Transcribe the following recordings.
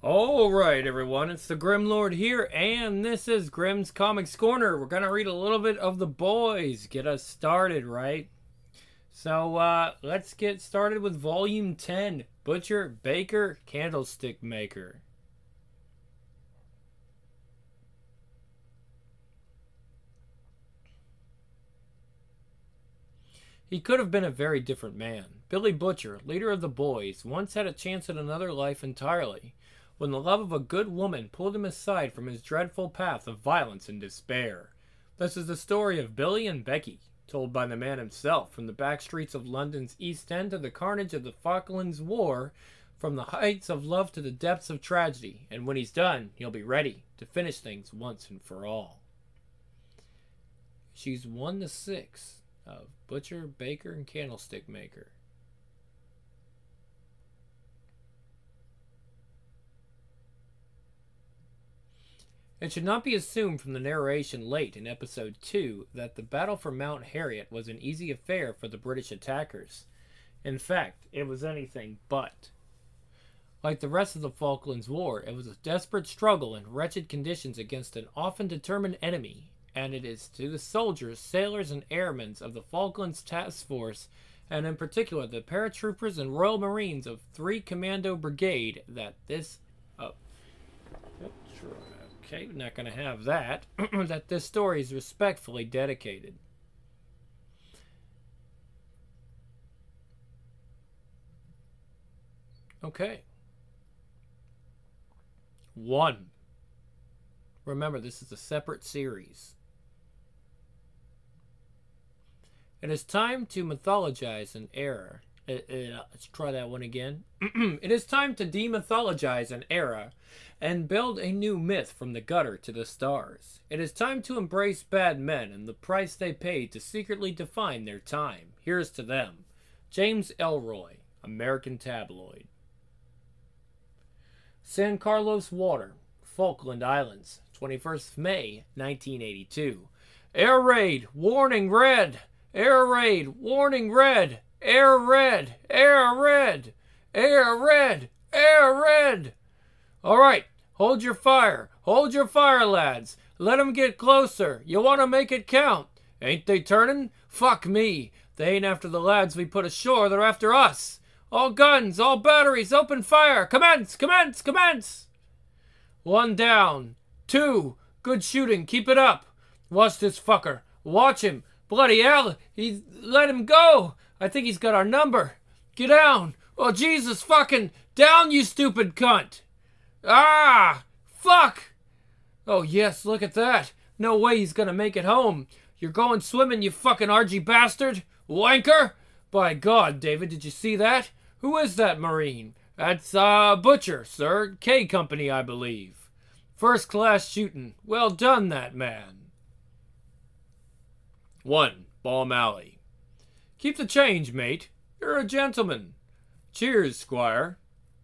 Alright, everyone, it's the Grim Lord here, and this is Grim's Comics Corner. We're gonna read a little bit of The Boys, get us started, right? So, let's get started with Volume 10, Butcher, Baker, Candlestick Maker. He could have been a very different man. Billy Butcher, leader of the Boys, once had a chance at another life entirely, when the love of a good woman pulled him aside from his dreadful path of violence and despair. This is the story of Billy and Becky, told by the man himself, from the back streets of London's East End to the carnage of the Falklands War, from the heights of love to the depths of tragedy, and when he's done, he'll be ready to finish things once and for all. She's 1-6 of Butcher, Baker, and Candlestick Maker. It should not be assumed from the narration late in Episode 2 that the battle for Mount Harriet was an easy affair for the British attackers. In fact, it was anything but. Like the rest of the Falklands War, it was a desperate struggle in wretched conditions against an often determined enemy, and it is to the soldiers, sailors, and airmen of the Falklands Task Force, and in particular the paratroopers and Royal Marines of 3 Commando Brigade, that this... Okay, not going to have that. That this story is respectfully dedicated. Okay. 1. Remember, this is a separate series. It is time to mythologize an era. Let's try that one again. It is time to demythologize an era and build a new myth from the gutter to the stars. It is time to embrace bad men and the price they paid to secretly define their time. Here's to them. James Ellroy, American Tabloid. San Carlos Water, Falkland Islands, 21st May, 1982. Air raid, warning red! Air raid, warning red! Air red! Air red! Air red! Air red! All right, hold your fire. Hold your fire, lads. Let 'em get closer. You want to make it count. Ain't they turning? Fuck me. They ain't after the lads we put ashore. They're after us. All guns, all batteries, open fire. Commence, commence, commence. 1 down. 2. Good shooting. Keep it up. Watch this fucker. Watch him. Bloody hell. Let him go. I think he's got our number. Get down. Oh, Jesus fucking. Down, you stupid cunt. Ah! Fuck! Oh, yes, look at that. No way he's gonna make it home. You're going swimming, you fucking Argy bastard. Wanker! By God, David, did you see that? Who is that Marine? That's, Butcher, sir. K Company, I believe. First class shooting. Well done, that man. 1. Balm Alley. Keep the change, mate. You're a gentleman. Cheers, squire.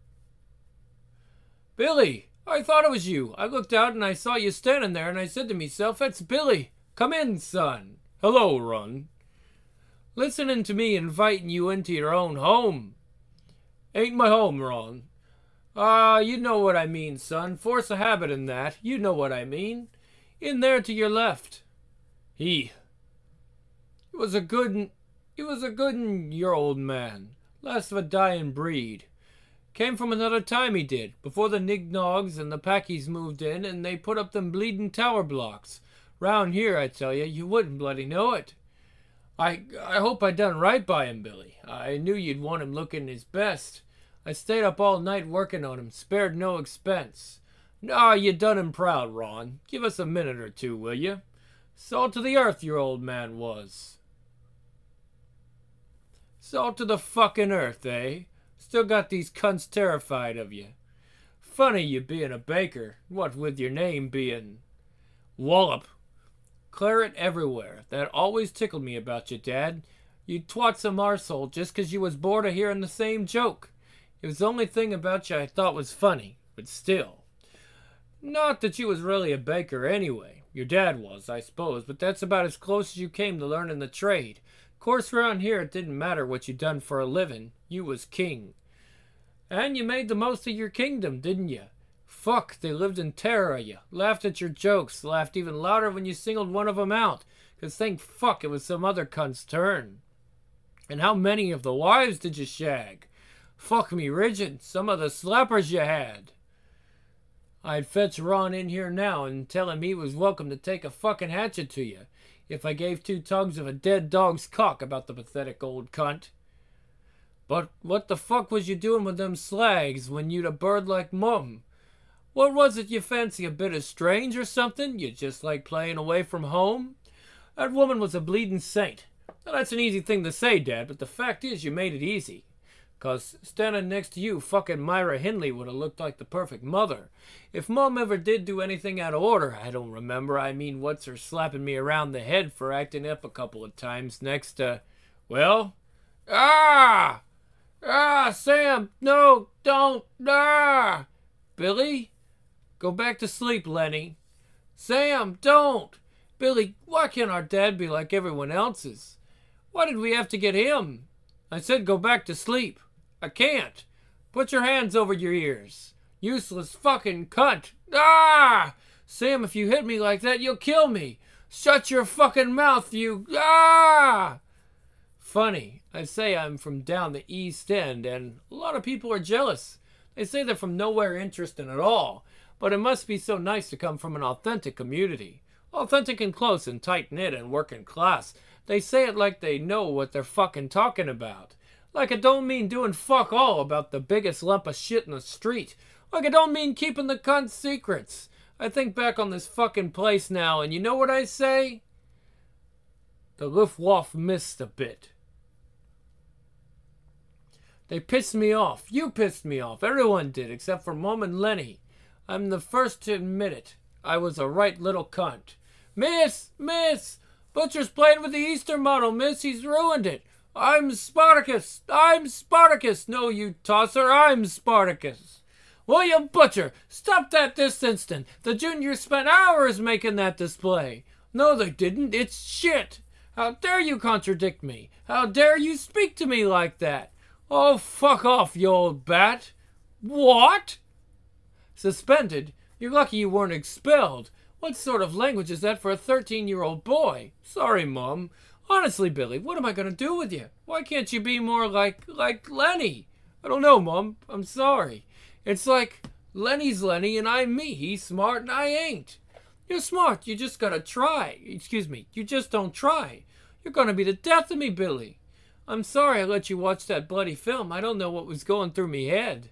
Billy, I thought it was you. I looked out and I saw you standing there and I said to myself, that's Billy. Come in, son. Hello, Run. Listening to me inviting you into your own home. Ain't my home, Ron. You know what I mean, son. Force a habit in that. You know what I mean. In there to your left. He was a good your old man. Last of a dying breed. Came from another time, he did, before the Nignogs and the Packies moved in and they put up them bleeding tower blocks. Round here, I tell you wouldn't bloody know it. I hope I done right by him, Billy. I knew you'd want him looking his best. I stayed up all night working on him, spared no expense. Nah, you done him proud, Ron. Give us a minute or two, will you? Salt to the earth, your old man was. Salt to the fucking earth, eh? Still got these cunts terrified of you. Funny you being a baker, what with your name being... Wallop. Claret everywhere. That always tickled me about you, Dad. You twat some arsehole just 'cause you was bored of hearing the same joke. It was the only thing about you I thought was funny, but still. Not that you was really a baker anyway. Your dad was, I suppose, but that's about as close as you came to learning the trade. Course around here it didn't matter what you done for a living. You was king. And you made the most of your kingdom, didn't you? Fuck, they lived in terror of you, laughed at your jokes, laughed even louder when you singled one of them out, 'cause thank fuck it was some other cunt's turn. And how many of the wives did you shag? Fuck me rigid, some of the slappers you had. I'd fetch Ron in here now and tell him he was welcome to take a fucking hatchet to you, if I gave two tugs of a dead dog's cock about the pathetic old cunt. But what the fuck was you doing with them slags when you'd a bird like Mum? What was it you fancy, a bit of strange or something? You just like playing away from home? That woman was a bleeding saint. Now, that's an easy thing to say, Dad, but the fact is you made it easy. 'Cause standing next to you, fucking Myra Hindley would have looked like the perfect mother. If Mum ever did do anything out of order, I don't remember. I mean, what's her slapping me around the head for acting up a couple of times next to... Well? Sam, no, don't, Billy? Go back to sleep, Lenny. Sam, don't! Billy, why can't our dad be like everyone else's? Why did we have to get him? I said go back to sleep. I can't. Put your hands over your ears. Useless fucking cunt. Sam, if you hit me like that, you'll kill me. Shut your fucking mouth, you... Funny, I say I'm from down the East End, and a lot of people are jealous. They say they're from nowhere interesting at all, but it must be so nice to come from an authentic community. Authentic and close and tight-knit and working class. They say it like they know what they're fucking talking about. Like it don't mean doing fuck all about the biggest lump of shit in the street. Like it don't mean keeping the cunt's secrets. I think back on this fucking place now, and you know what I say? The Luftwaffe missed a bit. They pissed me off. You pissed me off. Everyone did, except for Mom and Lenny. I'm the first to admit it. I was a right little cunt. Miss! Butcher's playing with the Easter model, miss. He's ruined it. I'm Spartacus. No, you tosser. I'm Spartacus. William Butcher, stop that this instant. The juniors spent hours making that display. No, they didn't. It's shit. How dare you contradict me? How dare you speak to me like that? Oh, fuck off, you old bat. What? Suspended? You're lucky you weren't expelled. What sort of language is that for a 13-year-old boy? Sorry, Mom. Honestly, Billy, what am I going to do with you? Why can't you be more like Lenny? I don't know, Mom. I'm sorry. It's like Lenny's Lenny and I'm me. He's smart and I ain't. You're smart. You just got to try. Excuse me. You just don't try. You're going to be the death of me, Billy. I'm sorry I let you watch that bloody film. I don't know what was going through me head.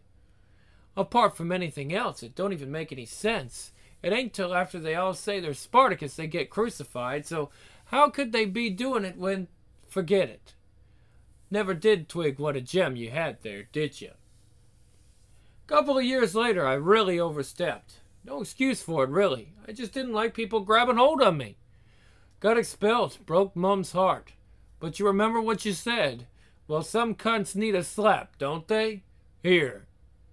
Apart from anything else, it don't even make any sense. It ain't till after they all say they're Spartacus they get crucified, so how could they be doing it when... Forget it. Never did twig what a gem you had there, did you? Couple of years later, I really overstepped. No excuse for it, really. I just didn't like people grabbing hold of me. Got expelled, broke Mum's heart. But you remember what you said. Well, some cunts need a slap, don't they? Here.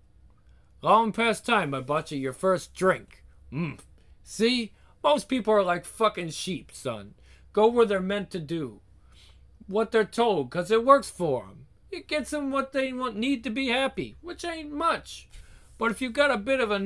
Long past time I bought you your first drink. See? Most people are like fucking sheep, son. Go where they're meant to do what they're told, 'cause it works for them. It gets them what they need to be happy, which ain't much. But if you got a bit of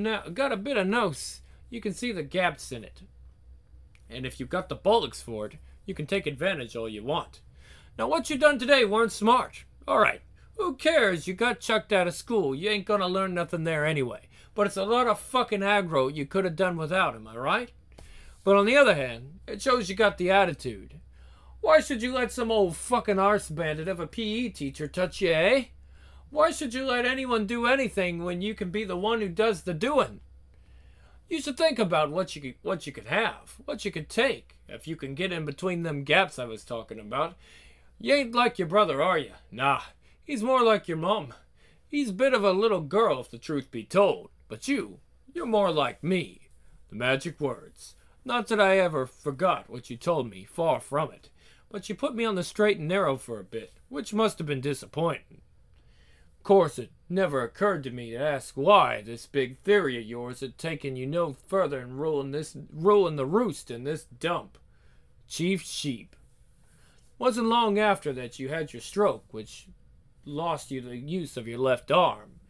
nose, you can see the gaps in it. And if you've got the bullocks for it, you can take advantage all you want. Now, what you done today weren't smart. All right. Who cares? You got chucked out of school. You ain't gonna learn nothing there anyway. But it's a lot of fucking aggro you could have done without, am I right? But on the other hand, it shows you got the attitude. Why should you let some old fucking arse bandit of a PE teacher touch you, eh? Why should you let anyone do anything when you can be the one who does the doing? You should think about what you could have, what you could take, if you can get in between them gaps I was talking about. You ain't like your brother, are you? Nah. He's more like your mom. He's a bit of a little girl, if the truth be told. But you're more like me. The magic words. Not that I ever forgot what you told me, far from it. But you put me on the straight and narrow for a bit, which must have been disappointing. Of course, it never occurred to me to ask why this big theory of yours had taken you no further in ruling the roost in this dump. Chief sheep. Wasn't long after that you had your stroke, which lost you the use of your left arm.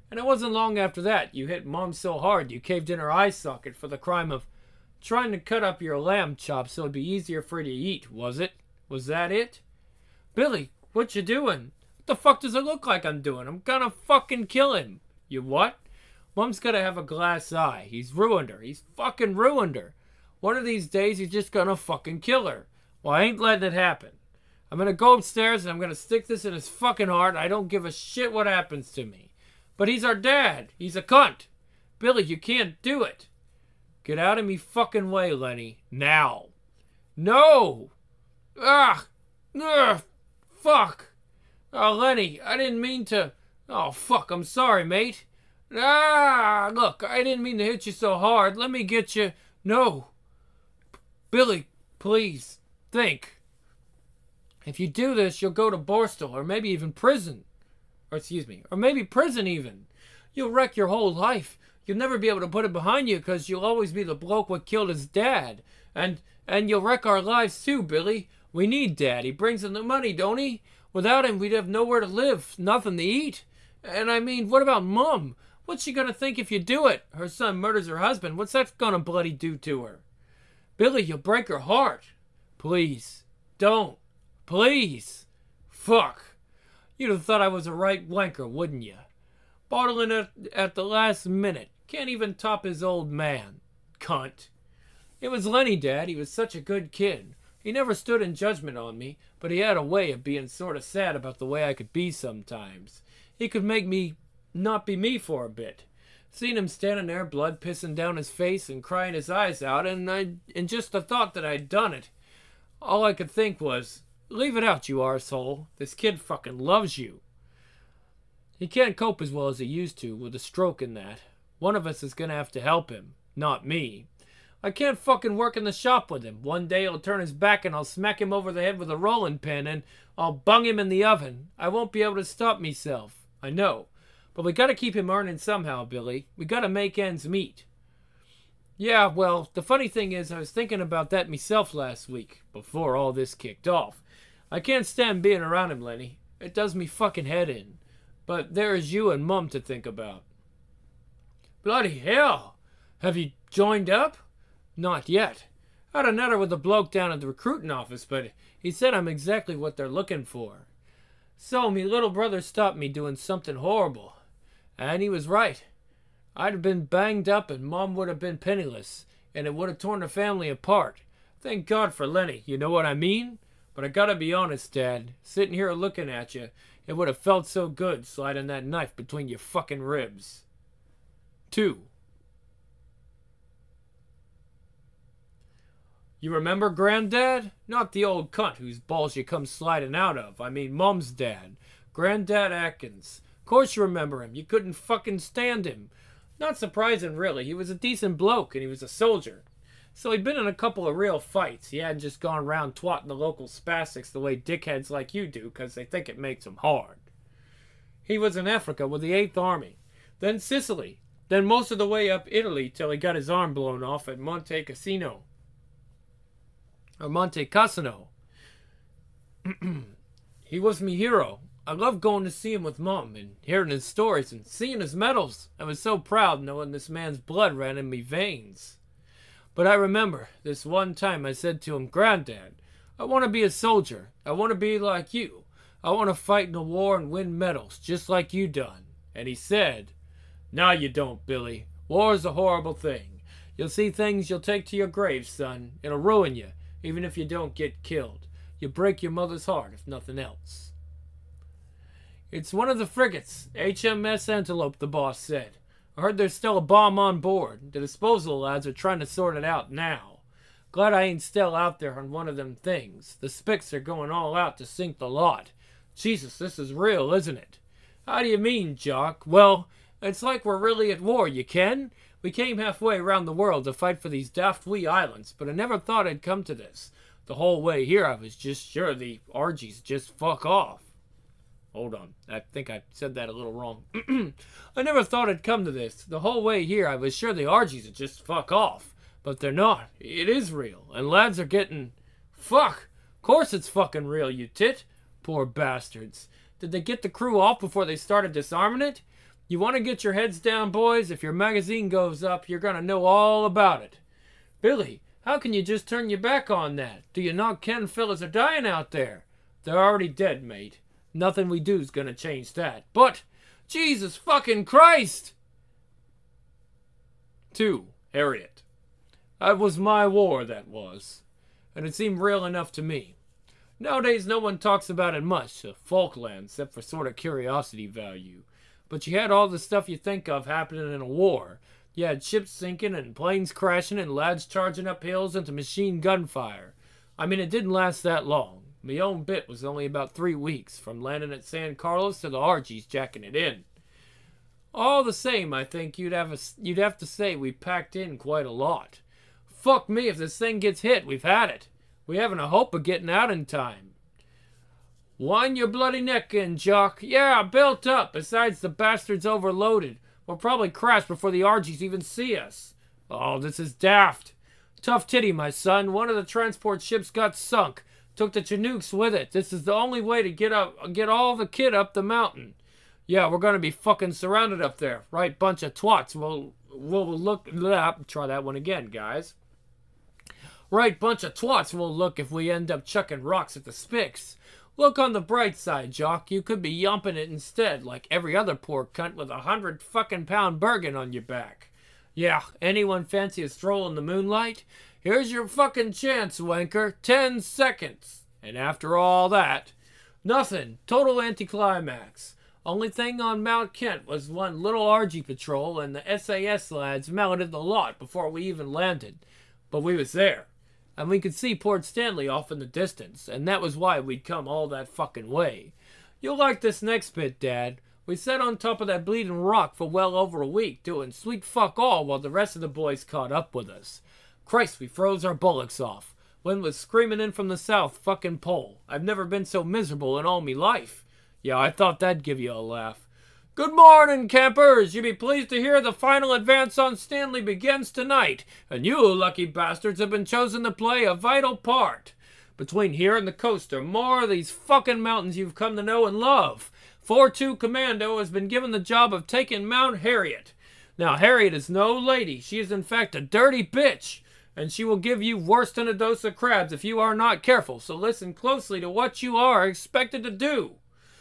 And it wasn't long after that you hit Mom so hard you caved in her eye socket for the crime of trying to cut up your lamb chop so it'd be easier for you to eat, was it? Was that it? Billy, what you doing? What the fuck does it look like I'm doing? I'm gonna fucking kill him. You what? Mom's gotta have a glass eye. He's ruined her. He's fucking ruined her. One of these days he's just gonna fucking kill her. Well, I ain't letting it happen. I'm gonna go upstairs and I'm gonna stick this in his fucking heart. I don't give a shit what happens to me. But he's our dad. He's a cunt. Billy, you can't do it. Get out of me fucking way, Lenny. Now. No! Ugh! Ugh! Fuck! Oh, Lenny, I didn't mean to... Oh, fuck, I'm sorry, mate. Ah! Look, I didn't mean to hit you so hard. Let me get you... No! Billy, please, think. If you do this, you'll go to Borstal, or maybe even prison. Or maybe prison even. You'll wreck your whole life. You'll never be able to put it behind you because you'll always be the bloke what killed his dad. And you'll wreck our lives too, Billy. We need Dad. He brings in the money, don't he? Without him, we'd have nowhere to live, nothing to eat. And I mean, what about Mom? What's she gonna think if you do it? Her son murders her husband. What's that gonna bloody do to her? Billy, you'll break her heart. Please, don't. Please. Fuck. You'd have thought I was a right wanker, wouldn't you? Bottling it at the last minute. Can't even top his old man. Cunt. It was Lenny, Dad. He was such a good kid. He never stood in judgment on me, but he had a way of being sort of sad about the way I could be sometimes. He could make me not be me for a bit. Seen him standing there, blood pissing down his face and crying his eyes out, and just the thought that I'd done it, all I could think was, leave it out, you arsehole. This kid fucking loves you. He can't cope as well as he used to with a stroke and that. One of us is gonna have to help him, not me. I can't fucking work in the shop with him. One day he'll turn his back and I'll smack him over the head with a rolling pin and I'll bung him in the oven. I won't be able to stop myself. I know. But we gotta keep him earning somehow, Billy. We gotta make ends meet. Yeah, well, the funny thing is I was thinking about that myself last week, before all this kicked off. I can't stand being around him, Lenny. It does me fucking head in. But there is you and Mum to think about. Bloody hell! Have you joined up? Not yet. I had a nutter with a bloke down at the recruiting office, but he said I'm exactly what they're looking for. So, me little brother stopped me doing something horrible. And he was right. I'd have been banged up and Mom would have been penniless, and it would have torn the family apart. Thank God for Lenny, you know what I mean? But I gotta be honest, Dad. Sitting here looking at you, it would have felt so good sliding that knife between your fucking ribs. 2. You remember Granddad? Not the old cunt whose balls you come sliding out of. I mean Mom's dad. Granddad Atkins. Course you remember him. You couldn't fucking stand him. Not surprising, really. He was a decent bloke and he was a soldier. So he'd been in a couple of real fights. He hadn't just gone around twatting the local spastics the way dickheads like you do because they think it makes them hard. He was in Africa with the 8th Army. Then Sicily. Then most of the way up Italy till he got his arm blown off at Monte Cassino. Or Monte Cassino. He was me hero. I loved going to see him with Mom and hearing his stories and seeing his medals. I was so proud knowing this man's blood ran in me veins. But I remember this one time I said to him, Granddad, I want to be a soldier. I want to be like you. I want to fight in a war and win medals just like you done. And he said, No, you don't, Billy. War's a horrible thing. You'll see things you'll take to your grave, son. It'll ruin you. Even if you don't get killed. You break your mother's heart, if nothing else. It's one of the frigates, HMS Antelope, the boss said. I heard there's still a bomb on board. The disposal lads are trying to sort it out now. Glad I ain't still out there on one of them things. The Spics are going all out to sink the lot. Jesus, this is real, isn't it? How do you mean, Jock? Well, it's like we're really at war, you ken? We came halfway around the world to fight for these daft wee islands, but I never thought I'd come to this. The whole way here I was just sure the Argies just fuck off. Hold on, I think I said that a little wrong. I never thought I'd come to this. The whole way here I was sure the Argies would just fuck off. But they're not. It is real, and lads are getting... Fuck! Course it's fucking real, you tit. Poor bastards. Did they get the crew off before they started disarming it? You want to get your heads down, boys? If your magazine goes up, you're going to know all about it. Billy, how can you just turn your back on that? Do you not ken fellas are dying out there? They're already dead, mate. Nothing we do's going to change that. But, Jesus fucking Christ! 2. Harriet. That was my war, that was. And it seemed real enough to me. Nowadays, no one talks about it much, Falklands, except for sort of curiosity value. But you had all the stuff you think of happening in a war. You had ships sinking and planes crashing and lads charging up hills into machine gun fire. I mean, it didn't last that long. My own bit was only about 3 weeks, from landing at San Carlos to the Argies jacking it in. All the same, I think you'd have to say we packed in quite a lot. Fuck me, if this thing gets hit, we've had it. We haven't a hope of getting out in time. Wind your bloody neck in, Jock. Yeah, built up. Besides, the bastard's overloaded. We'll probably crash before the Argies even see us. Oh, this is daft. Tough titty, my son. One of the transport ships got sunk. Took the Chinooks with it. This is the only way to get all the kit up the mountain. Yeah, we're gonna be fucking surrounded up there. Right bunch of twats. We'll look... Try that one again, guys. Right bunch of twats will look if we end up chucking rocks at the Spicks. Look on the bright side, Jock. You could be yumping it instead, like every other poor cunt with 100 fucking pound Bergen on your back. Yeah, anyone fancy a stroll in the moonlight? Here's your fucking chance, wanker. 10 seconds. And after all that, nothing. Total anticlimax. Only thing on Mount Kent was one little Argy patrol, and the SAS lads mounted the lot before we even landed. But we was there. And we could see Port Stanley off in the distance, and that was why we'd come all that fucking way. You'll like this next bit, Dad. We sat on top of that bleeding rock for well over a week, doing sweet fuck all while the rest of the boys caught up with us. Christ, we froze our bullocks off. Wind was screaming in from the south fucking pole. I've never been so miserable in all me life. Yeah, I thought that'd give you a laugh. Good morning, campers! You be pleased to hear the final advance on Stanley begins tonight, and you lucky bastards have been chosen to play a vital part. Between here and the coast are more of these fucking mountains you've come to know and love. 4-2 Commando has been given the job of taking Mount Harriet. Now, Harriet is no lady. She is in fact a dirty bitch, and she will give you worse than a dose of crabs if you are not careful, so listen closely to what you are expected to do.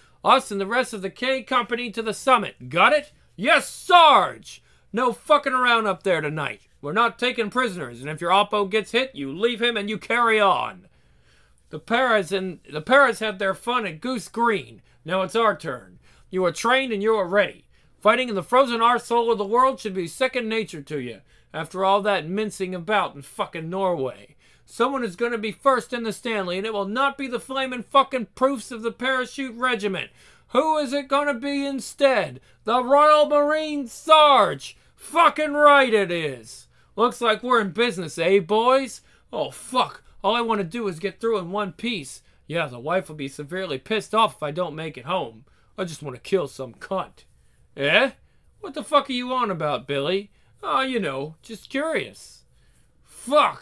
Us and the rest of the K Company to the summit. Got it? Yes, Sarge! No fucking around up there tonight. We're not taking prisoners, and if your oppo gets hit, you leave him and you carry on. The Paras have their fun at Goose Green. Now it's our turn. You are trained and you are ready. Fighting in the frozen arsehole of the world should be second nature to you, after all that mincing about in fucking Norway. Someone is going to be first in the Stanley, and it will not be the flaming fucking proofs of the Parachute Regiment. Who is it going to be instead? The Royal Marines Sarge! Fucking right it is! Looks like we're in business, eh, boys? Oh, fuck. All I want to do is get through in one piece. Yeah, the wife will be severely pissed off if I don't make it home. I just want to kill some cunt. Eh? What the fuck are you on about, Billy? Oh, you know, just curious. Fuck!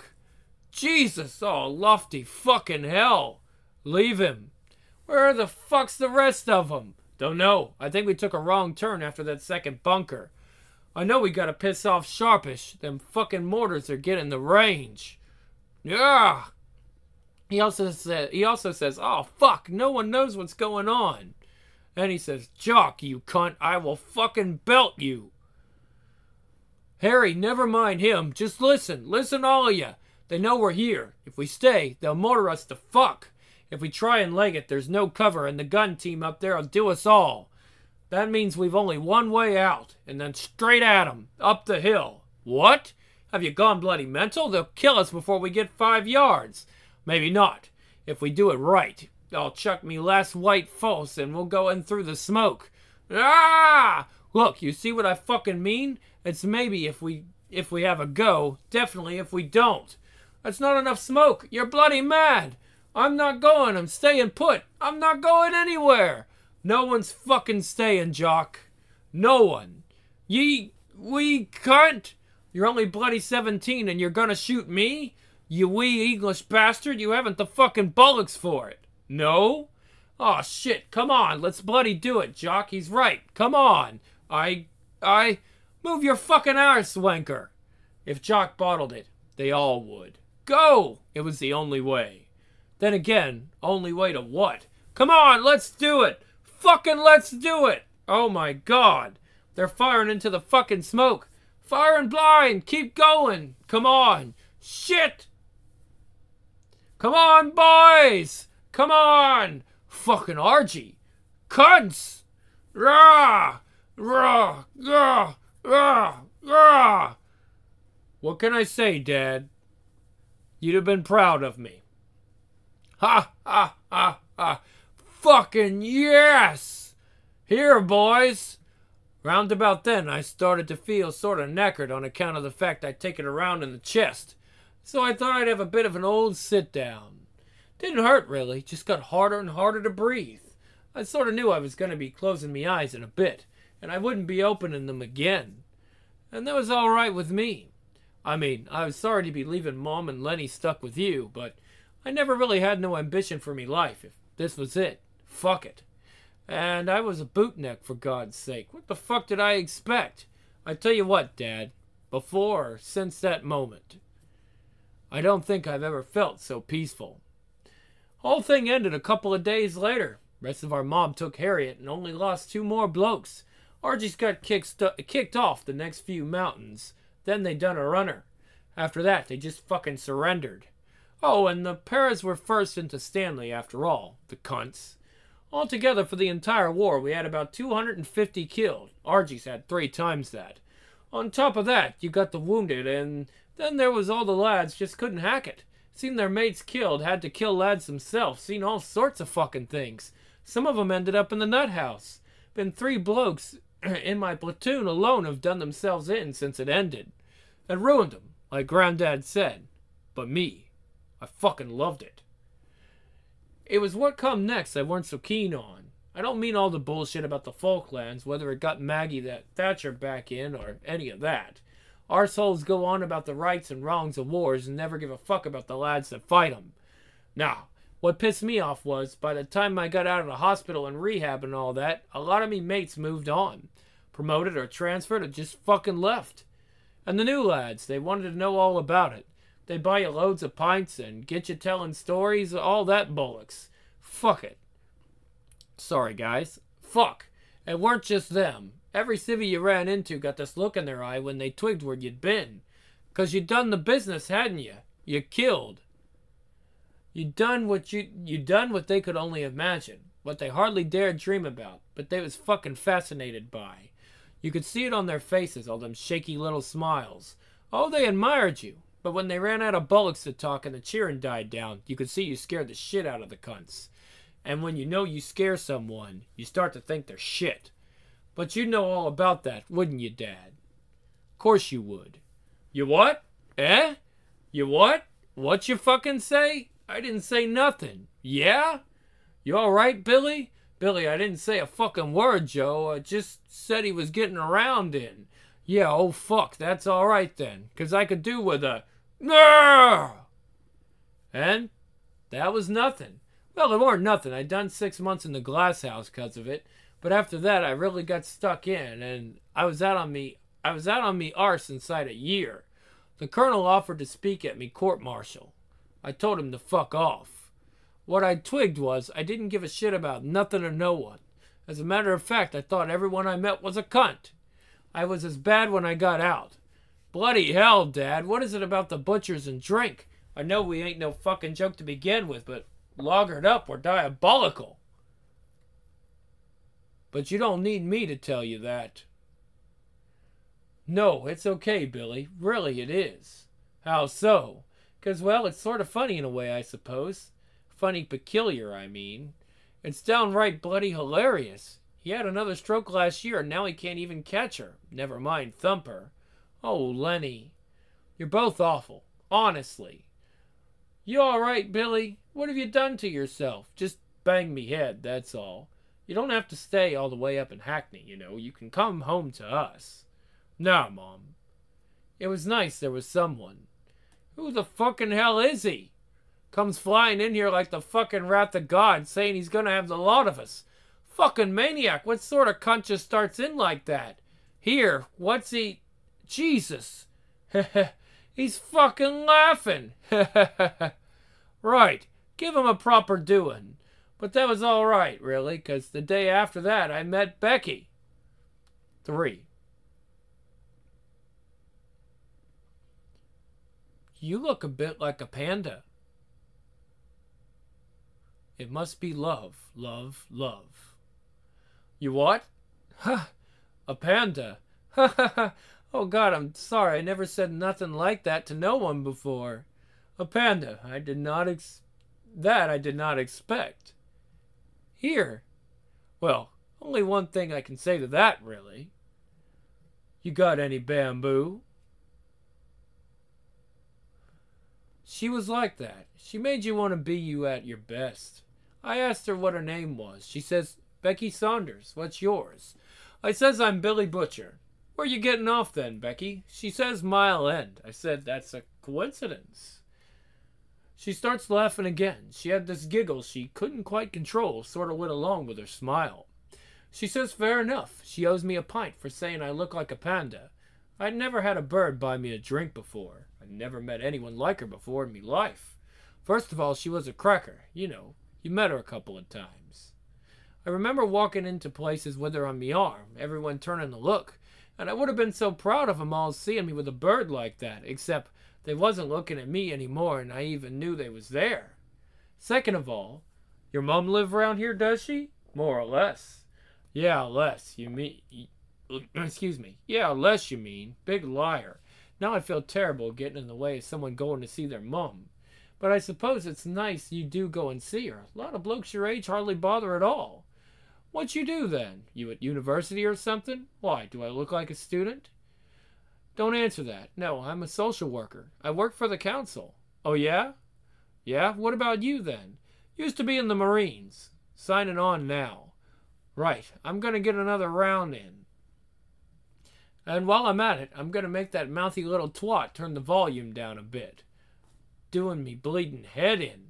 Jesus, oh, lofty fucking hell. Leave him. Where the fuck's the rest of them? Don't know. I think we took a wrong turn after that second bunker. I know we gotta piss off Sharpish. Them fucking mortars are getting the range. Yeah. He also says, oh, fuck, no one knows what's going on. And he says, Jock, you cunt, I will fucking belt you. Harry, never mind him. Just listen. Listen, all of you. They know we're here. If we stay, they'll mortar us to fuck. If we try and leg it, there's no cover, and the gun team up there will do us all. That means we've only one way out, and then straight at 'em, up the hill. What? Have you gone bloody mental? They'll kill us before we get 5 yards. Maybe not. If we do it right, I'll chuck me last white false, and we'll go in through the smoke. Ah! Look, you see what I fucking mean? It's maybe if we have a go, definitely if we don't. That's not enough smoke. You're bloody mad. I'm not going. I'm staying put. I'm not going anywhere. No one's fucking staying, Jock. No one. We can't. You're only bloody 17 and you're gonna shoot me? You wee English bastard. You haven't the fucking bullocks for it. No? Oh shit. Come on. Let's bloody do it, Jock. He's right. Come on. I, move your fucking arse, wanker. If Jock bottled it, they all would. Go! It was the only way. Then again, only way to what? Come on, let's do it! Fucking let's do it! Oh my god. They're firing into the fucking smoke. Firing blind! Keep going! Come on! Shit! Come on, boys! Come on! Fucking Archie! Cunts! Rah! Rah! Rah! Rah! Rah! What can I say, Dad? You'd have been proud of me. Ha! Ha! Ha! Ha! Fucking yes! Here, boys! Round about then, I started to feel sort of knackered on account of the fact I'd taken a round in the chest. So I thought I'd have a bit of an old sit-down. Didn't hurt, really. Just got harder and harder to breathe. I sort of knew I was going to be closing my eyes in a bit, and I wouldn't be opening them again. And that was all right with me. I mean, I was sorry to be leaving Mom and Lenny stuck with you, but I never really had no ambition for me life. If this was it, fuck it. And I was a bootneck, for God's sake. What the fuck did I expect? I tell you what, Dad, before or since that moment, I don't think I've ever felt so peaceful. Whole thing ended a couple of days later. Rest of our mob took Harriet and only lost 2 more blokes. Archie's got kicked off the next few mountains. Then they done a runner. After that, they just fucking surrendered. Oh, and the Paras were first into Stanley after all, the cunts. Altogether, for the entire war, we had about 250 killed. Archie's had 3 times that. On top of that, you got the wounded, and then there was all the lads just couldn't hack it. Seen their mates killed, had to kill lads themselves, seen all sorts of fucking things. Some of them ended up in the nut house. Been 3 blokes in my platoon alone have done themselves in since it ended. And ruined them, like Granddad said. But me, I fucking loved it. It was what come next I weren't so keen on. I don't mean all the bullshit about the Falklands, whether it got Maggie that Thatcher back in or any of that. Arseholes go on about the rights and wrongs of wars and never give a fuck about the lads that fight 'em. Now, what pissed me off was, by the time I got out of the hospital and rehab and all that, a lot of me mates moved on. Promoted or transferred or just fucking left. And the new lads, they wanted to know all about it. They buy you loads of pints and get you telling stories, all that bollocks. Fuck it. Sorry, guys. Fuck. It weren't just them. Every civvy you ran into got this look in their eye when they twigged where you'd been. 'Cause you'd done the business, hadn't you? You killed. You'd done what they could only imagine. What they hardly dared dream about, but they was fucking fascinated by. You could see it on their faces, all them shaky little smiles. Oh, they admired you. But when they ran out of bullocks to talk and the cheering died down, you could see you scared the shit out of the cunts. And when you know you scare someone, you start to think they're shit. But you'd know all about that, wouldn't you, Dad? Course you would. You what? Eh? You what? What you fucking say? I didn't say nothing. Yeah? You alright, Billy? Billy, I didn't say a fucking word, Joe. I just said he was getting around in. Yeah, oh fuck, that's alright then. 'Cause I could do with a... Arrgh! And that was nothing. Well, it weren't nothing. I'd done 6 months in the glass house 'cause of it. But after that, I really got stuck in, and I was out on me arse inside a year. The colonel offered to speak at me court-martial. I told him to fuck off. What I twigged was I didn't give a shit about nothing or no one. As a matter of fact, I thought everyone I met was a cunt. I was as bad when I got out. Bloody hell, Dad, what is it about the butchers and drink? I know we ain't no fucking joke to begin with, but lagered up, we're diabolical. But you don't need me to tell you that. No, it's okay, Billy. Really, it is. How so? 'Cause, well, it's sort of funny in a way, I suppose. Funny peculiar, I mean. It's downright bloody hilarious. He had another stroke last year, and now he can't even catch her. Never mind thump her. Oh, Lenny. You're both awful. Honestly. You all right, Billy? What have you done to yourself? Just banged me head, that's all. You don't have to stay all the way up in Hackney, you know. You can come home to us. Nah, Mom. It was nice there was someone. Who the fucking hell is he? Comes flying in here like the fucking wrath of God, saying he's gonna have the lot of us. Fucking maniac. What sort of cunt just starts in like that? Here, what's he... Jesus. He's fucking laughing. Right. Give him a proper doing. But that was all right, really, because the day after that, I met Becky. 3. You look a bit like a panda. It must be love, love, love. You what? Ha! A panda. Ha ha ha. Oh God, I'm sorry. I never said nothing like that to no one before. A panda. I did not expect. Here. Well, only one thing I can say to that, really. You got any bamboo? She was like that. She made you want to be you at your best. I asked her what her name was. She says, Becky Saunders. What's yours? I says I'm Billy Butcher. Where you getting off then, Becky? She says Mile End. I said, that's a coincidence. She starts laughing again. She had this giggle she couldn't quite control, sort of went along with her smile. She says, fair enough. She owes me a pint for saying I look like a panda. I'd never had a bird buy me a drink before. I'd never met anyone like her before in me life. First of all, she was a cracker. You know, you met her a couple of times. I remember walking into places with her on me arm, everyone turning to look, and I would have been so proud of 'em all seeing me with a bird like that, except they wasn't looking at me anymore, and I even knew they was there. Second of all, your mom live around here, does she? More or less. Yeah, less, you mean... Excuse me. Yeah, less, you mean. Big liar. Now I feel terrible getting in the way of someone going to see their mum. But I suppose it's nice you do go and see her. A lot of blokes your age hardly bother at all. What you do, then? You at university or something? Why, do I look like a student? Don't answer that. No, I'm a social worker. I work for the council. Oh, yeah? Yeah? What about you, then? Used to be in the Marines. Signing on now. Right. I'm going to get another round in. And while I'm at it, I'm going to make that mouthy little twat turn the volume down a bit. Doing me bleeding head in.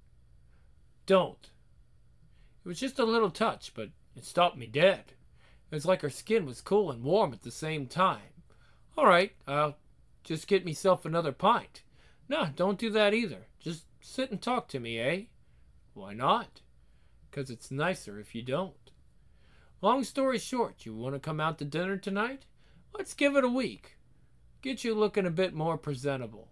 Don't. It was just a little touch, but it stopped me dead. It was like her skin was cool and warm at the same time. All right, I'll just get myself another pint. No, don't do that either. Just sit and talk to me, eh? Why not? 'Cause it's nicer if you don't. Long story short, you want to come out to dinner tonight? Let's give it a week. Get you looking a bit more presentable.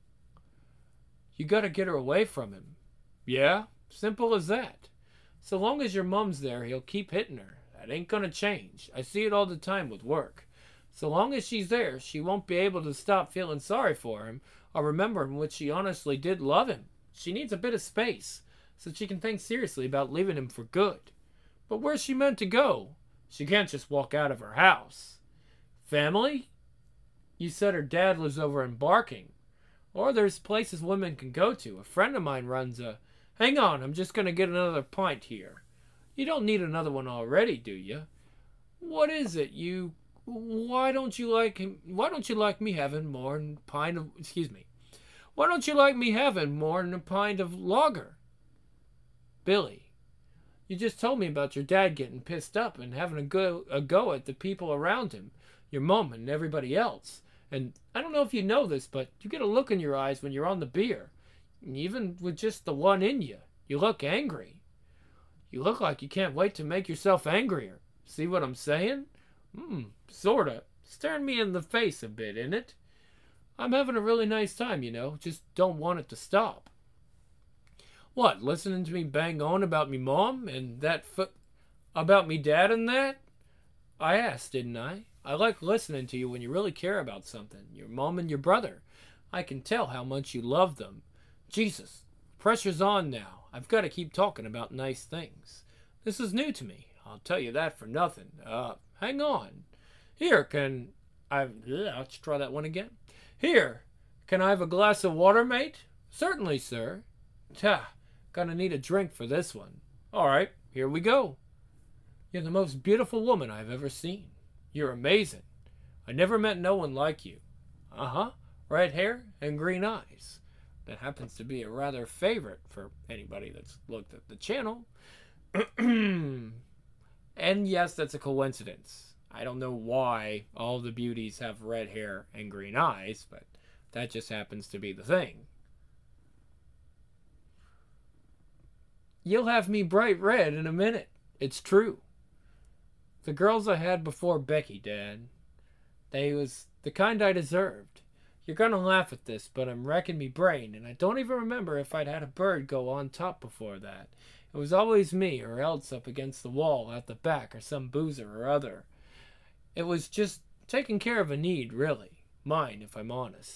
You gotta get her away from him. Yeah, simple as that. So long as your mum's there, he'll keep hitting her. That ain't gonna change. I see it all the time with work. So long as she's there, she won't be able to stop feeling sorry for him or remembering what she honestly did love him. She needs a bit of space so she can think seriously about leaving him for good. But where's she meant to go? She can't just walk out of her house. Family? You said her dad lives over in Barking. Or there's places women can go to. A friend of mine runs a... Hang on, I'm just going to get another pint here. You don't need another one already, do you? What is it? Why don't you like me having more than a pint of... Excuse me. Why don't you like me having more than a pint of lager? Billy, you just told me about your dad getting pissed up and having a go at the people around him. Your mom and everybody else. And I don't know if you know this, but you get a look in your eyes when you're on the beer. And even with just the one in you, you look angry. You look like you can't wait to make yourself angrier. See what I'm saying? Sorta. Staring me in the face a bit, innit? I'm having a really nice time, you know. Just don't want it to stop. What, listening to me bang on about me mom and that about me dad and that? I asked, didn't I? I like listening to you when you really care about something. Your mom and your brother. I can tell how much you love them. Jesus, pressure's on now. I've got to keep talking about nice things. This is new to me. I'll tell you that for nothing. Hang on. Here, let's try that one again. Here, can I have a glass of water, mate? Certainly, sir. Gonna need a drink for this one. All right, here we go. You're the most beautiful woman I've ever seen. You're amazing. I never met no one like you. Red hair and green eyes. That happens to be a rather favorite for anybody that's looked at the channel. And yes, that's a coincidence. I don't know why all the beauties have red hair and green eyes, but that just happens to be the thing. You'll have me bright red in a minute. It's true. The girls I had before Becky, Dad, they was the kind I deserved. You're gonna laugh at this, but I'm wrecking me brain, and I don't even remember if I'd had a bird go on top before that. It was always me, or else up against the wall out the back, or some boozer or other. It was just taking care of a need, really. Mine, if I'm honest.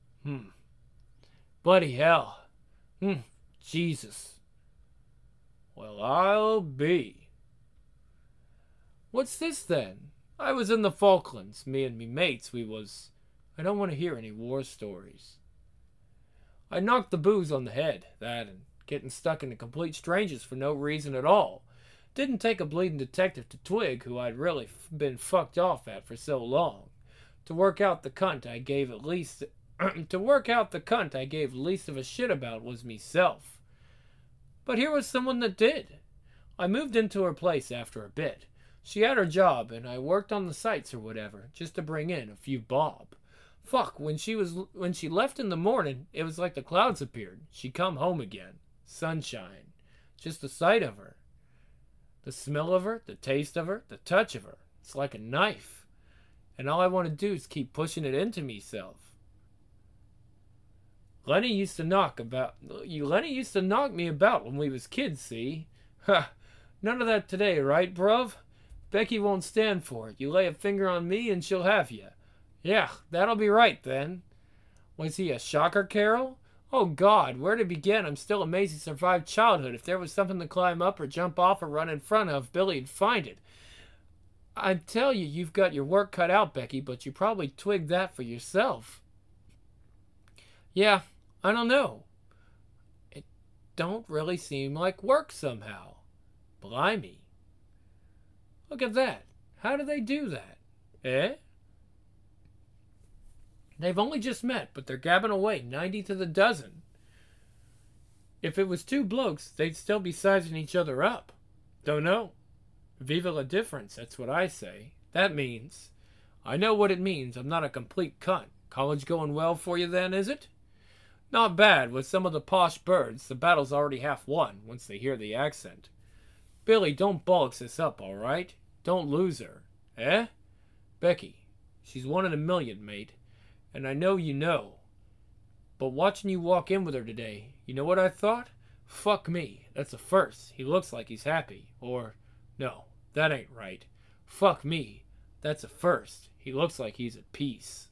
Bloody hell. Jesus. Well, I'll be. What's this, then? I was in the Falklands. Me and me mates, we was... I don't want to hear any war stories. I knocked the booze on the head, that, and getting stuck into complete strangers for no reason at all. Didn't take a bleeding detective to twig who I'd really been fucked off at for so long. To work out the cunt I gave at least... to work out the cunt I gave least of a shit about was meself. But here was someone that did. I moved into her place after a bit. She had her job, and I worked on the sites or whatever, just to bring in a few bob. Fuck, when she left in the morning, it was like the clouds appeared. She come home again. Sunshine. Just the sight of her. The smell of her, the taste of her, the touch of her. It's like a knife. And all I want to do is keep pushing it into meself. Lenny used to knock me about when we was kids, see? Ha! None of that today, right, bruv? Becky won't stand for it. You lay a finger on me and she'll have you. Yeah, that'll be right then. Was he a shocker, Carol? Oh God, where to begin? I'm still amazed he survived childhood. If there was something to climb up or jump off or run in front of, Billy'd find it. I'd tell you you've got your work cut out, Becky, but you probably twigged that for yourself. Yeah, I don't know. It don't really seem like work somehow. Blimey. Look at that. How do they do that? Eh? They've only just met, but they're gabbing away 90 to the dozen. If it was two blokes, they'd still be sizing each other up. Don't know. Viva la difference, that's what I say. That means... I know what it means. I'm not a complete cunt. College going well for you then, is it? Not bad. With some of the posh birds, the battle's already half won once they hear the accent. Billy, don't bollocks this up, all right? Don't lose her. Eh? Becky, she's 1 in a million, mate. And I know you know. But watching you walk in with her today, you know what I thought? Fuck me, that's a first. He looks like he's happy. Or, no, that ain't right. Fuck me, that's a first. He looks like he's at peace.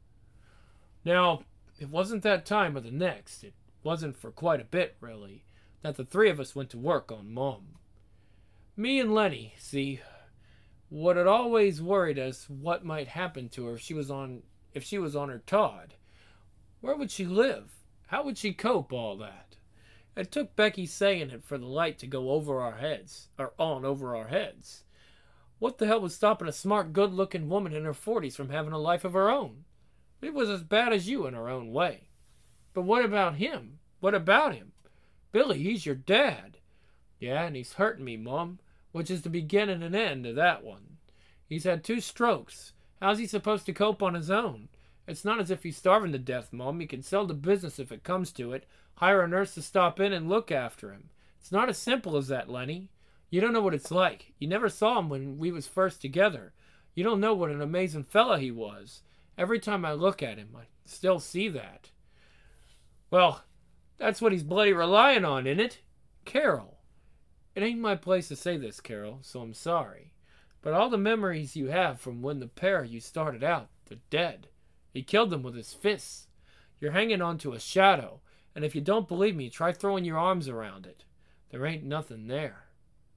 Now, it wasn't that time or the next. It wasn't for quite a bit, really, that the three of us went to work on Mom. Me and Lenny, see, what had always worried us what might happen to her if she was on her Todd. Where would she live? How would she cope all that? It took Becky saying it for the light to go over our heads, or on over our heads. What the hell was stopping a smart, good-looking woman in her 40s from having a life of her own? It was as bad as you in her own way. But what about him? What about him? Billy, he's your dad. Yeah, and he's hurting me, Mom, which is the beginning and end of that one. He's had 2 strokes. How's he supposed to cope on his own? It's not as if he's starving to death, Mom. He can sell the business if it comes to it, hire a nurse to stop in and look after him. It's not as simple as that, Lenny. You don't know what it's like. You never saw him when we was first together. You don't know what an amazing fella he was. Every time I look at him, I still see that. Well, that's what he's bloody relying on, isn't it? Carol. It ain't my place to say this, Carol, so I'm sorry. But all the memories you have from when the pair of you started out, they're dead. He killed them with his fists. You're hanging on to a shadow, and if you don't believe me, try throwing your arms around it. There ain't nothing there.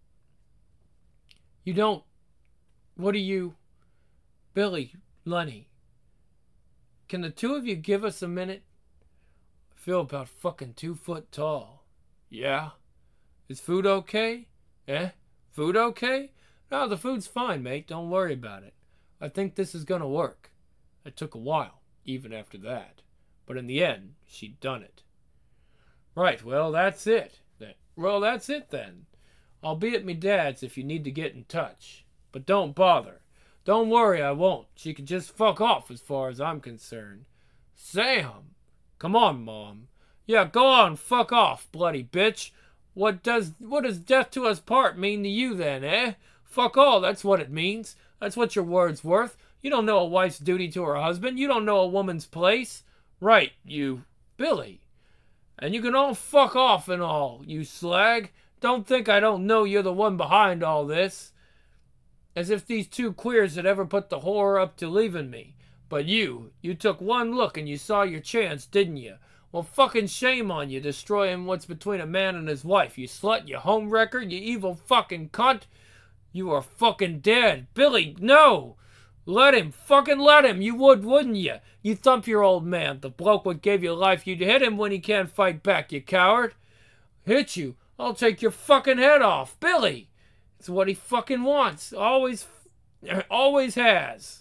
You don't... What do you... Billy, Lenny, can the two of you give us a minute? I feel about fucking 2 foot tall. Yeah? Is food okay? Eh? Food okay? No, the food's fine, mate. Don't worry about it. I think this is gonna work. It took a while, even after that. But in the end, she'd done it. Right, well, that's it. That's it then. I'll be at me dad's if you need to get in touch. But don't bother. Don't worry, I won't. She can just fuck off as far as I'm concerned. Sam! Come on, Mom. Yeah, go on, fuck off, bloody bitch. What does death to us part mean to you then, eh? Fuck all, that's what it means. That's what your word's worth. You don't know a wife's duty to her husband. You don't know a woman's place. Right, you... Billy. And you can all fuck off and all, you slag. Don't think I don't know you're the one behind all this. As if these two queers had ever put the whore up to leaving me. But you took one look and you saw your chance, didn't you? Well, fucking shame on you, destroying what's between a man and his wife, you slut, you homewrecker, you evil fucking cunt. You are fucking dead. Billy, no! Let him, fucking let him. You would, wouldn't you? You thump your old man. The bloke what gave you life, you'd hit him when he can't fight back, you coward. Hit you? I'll take your fucking head off. Billy! It's what he fucking wants. Always has.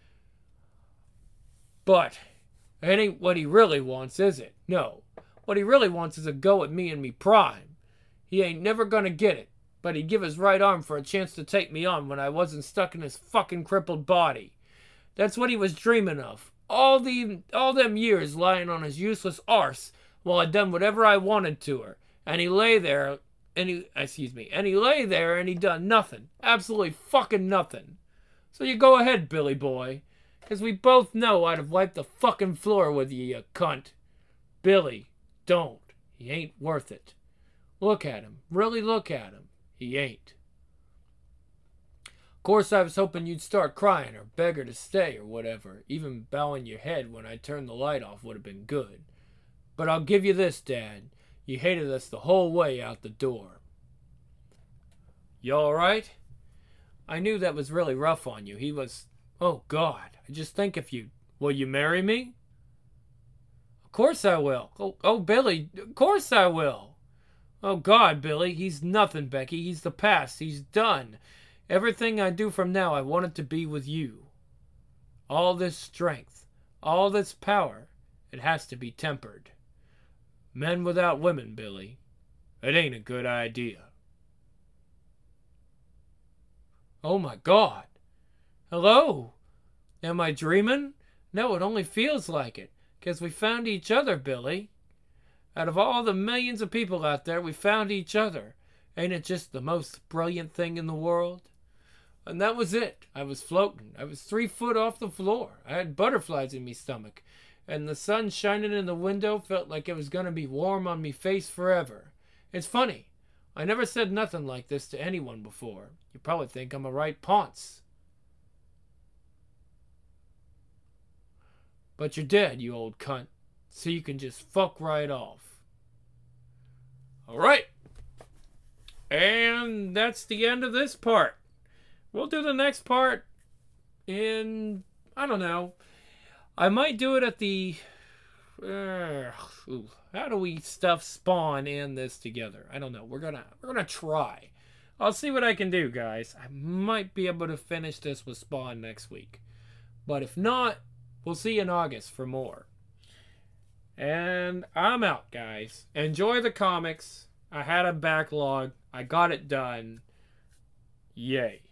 But it ain't what he really wants, is it? No. What he really wants is a go at me and me prime. He ain't never gonna get it. But he'd give his right arm for a chance to take me on when I wasn't stuck in his fucking crippled body. That's what he was dreaming of. All them years lying on his useless arse while I done whatever I wanted to her. And he lay there, and he done nothing. Absolutely fucking nothing. So you go ahead, Billy boy. Because we both know I'd have wiped the fucking floor with you, you cunt. Billy, don't. He ain't worth it. Look at him. Really look at him. He ain't. Of course, I was hoping you'd start crying or beg her to stay or whatever. Even bowing your head when I turned the light off would have been good. But I'll give you this, Dad. You hated us the whole way out the door. You all right? I knew that was really rough on you. He was... Oh, God. I just think if you... Will you marry me? Of course I will. Oh, Billy, of course I will. Oh, God, Billy, he's nothing, Becky. He's the past. He's done. Everything I do from now, I want it to be with you. All this strength, all this power, it has to be tempered. Men without women, Billy. It ain't a good idea. Oh, my God. Hello? Am I dreaming? No, it only feels like it. 'Cause we found each other, Billy. Out of all the millions of people out there, we found each other. Ain't it just the most brilliant thing in the world? And that was it. I was floating. I was 3 foot off the floor. I had butterflies in me stomach. And the sun shining in the window felt like it was going to be warm on me face forever. It's funny. I never said nothing like this to anyone before. You probably think I'm a right ponce. But you're dead, you old cunt. So you can just fuck right off. All right. And that's the end of this part. We'll do the next part in, I don't know. I might do it at the... how do we stuff Spawn and this together? I don't know. We're gonna try. I'll see what I can do, guys. I might be able to finish this with Spawn next week. But if not, we'll see you in August for more. And I'm out, guys. Enjoy the comics. I had a backlog. I got it done. Yay.